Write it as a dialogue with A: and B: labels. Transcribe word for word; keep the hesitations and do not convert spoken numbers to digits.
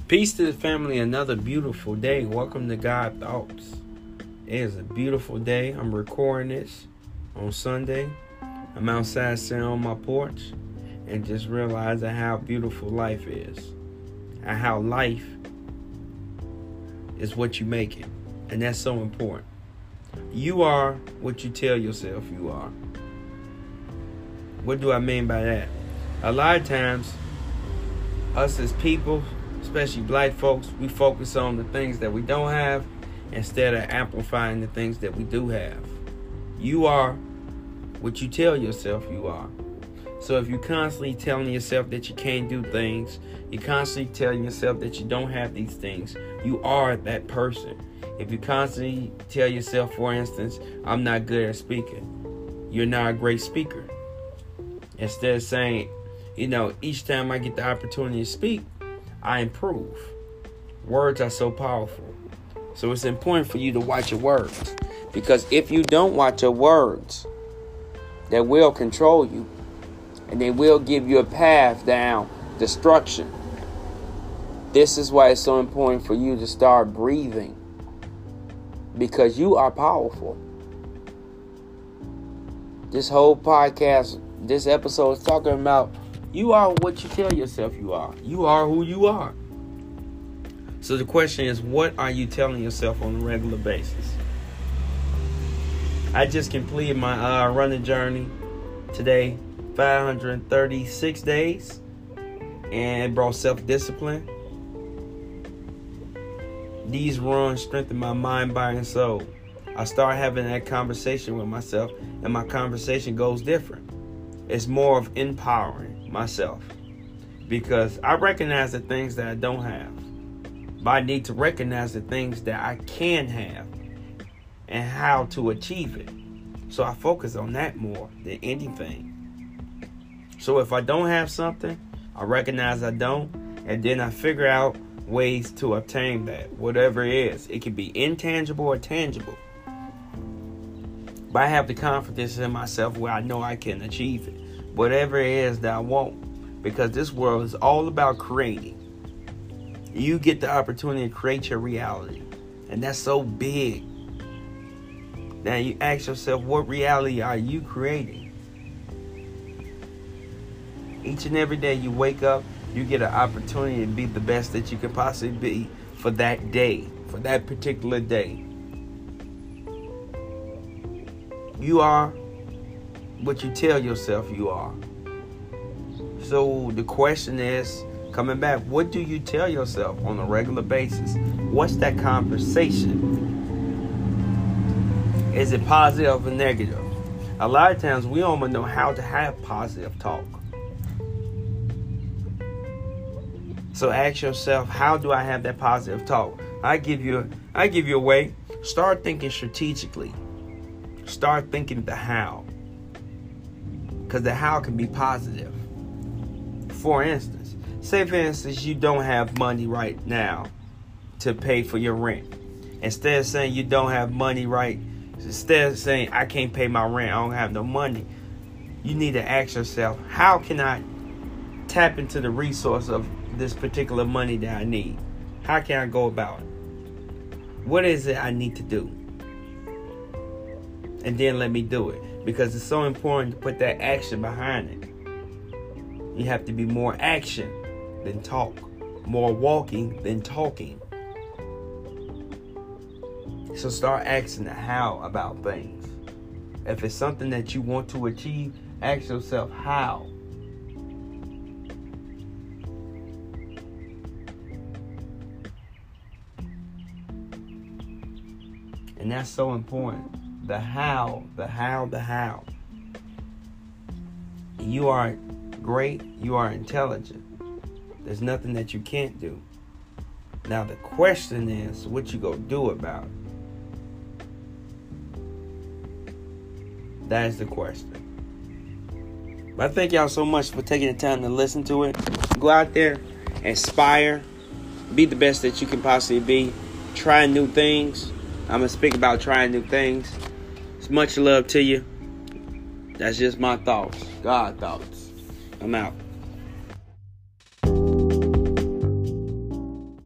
A: Peace to the family. Another beautiful day. Welcome to God Thoughts. It is a beautiful day. I'm recording this on Sunday. I'm outside sitting on my porch and just realizing how beautiful life is. And how life is what you make it. And that's so important. You are what you tell yourself you are. What do I mean by that? A lot of times, us as people, especially black folks, we focus on the things that we don't have instead of amplifying the things that we do have. You are what you tell yourself you are. So if you're constantly telling yourself that you can't do things, you're constantly telling yourself that you don't have these things, you are that person. If you constantly tell yourself, for instance, I'm not good at speaking, you're not a great speaker. Instead of saying, you know, each time I get the opportunity to speak, I improve. Words are so powerful. So it's important for you to watch your words. Because if you don't watch your words, they will control you. And they will give you a path down destruction. This is why it's so important for you to start breathing. Because you are powerful. This whole podcast, this episode is talking about you are what you tell yourself you are. You are who you are. So the question is, what are you telling yourself on a regular basis? I just completed my uh, running journey today, five hundred thirty-six days, and it brought self-discipline. These runs strengthen my mind, body, and soul. I start having that conversation with myself, and my conversation goes different. It's more of empowering myself because I recognize the things that I don't have, but I need to recognize the things that I can have and how to achieve it. So I focus on that more than anything. So if I don't have something, I recognize I don't, and then I figure out ways to obtain that, whatever it is. It can be intangible or tangible. But I have the confidence in myself where I know I can achieve it. Whatever it is that I want. Because this world is all about creating. You get the opportunity to create your reality. And that's so big. Now you ask yourself, what reality are you creating? Each and every day you wake up, you get an opportunity to be the best that you can possibly be for that day, for that particular day. You are what you tell yourself you are. So the question is, coming back, what do you tell yourself on a regular basis? What's that conversation? Is it positive or negative? A lot of times we don't even know how to have positive talk. So ask yourself, how do I have that positive talk? I give you, I give you a way. Start thinking strategically. Start thinking the how. Because the how can be positive. For instance, say for instance you don't have money right now to pay for your rent. Instead of saying you don't have money right, instead of saying I can't pay my rent, I don't have no money, you need to ask yourself, how can I tap into the resource of this particular money that I need? How can I go about it? What is it I need to do? And then let me do it. Because it's so important to put that action behind it. You have to be more action than talk. More walking than talking. So start asking the how about things. If it's something that you want to achieve, ask yourself how. And that's so important. The how, the how, the how. You are great. You are intelligent. There's nothing that you can't do. Now the question is, what you gonna do about it? That is the question. But I thank y'all so much for taking the time to listen to it. Go out there, inspire, be the best that you can possibly be. Try new things. I'm going to speak about trying new things. It's much love to you. That's just my thoughts. God thoughts. I'm out.